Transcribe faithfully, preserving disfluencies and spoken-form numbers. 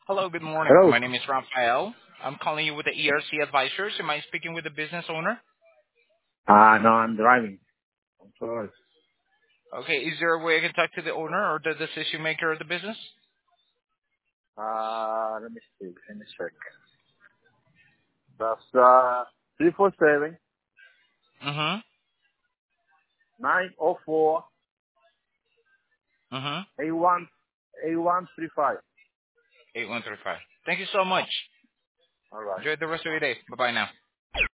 Hello, good morning. Hello. My name is Rafael. I'm calling you with the E R C Advisors. Am I speaking with the business owner? Uh, no, I'm driving. I'm sorry. Okay, is there a way I can talk to the owner or the decision maker of the business? Uh, let me see. Let me check. That's, uh, three four seven Mm-hmm. nine zero four Mm-hmm. eight one eight one three five. eight one three five. Thank you so much. All right. Enjoy the rest of your day. Bye-bye now.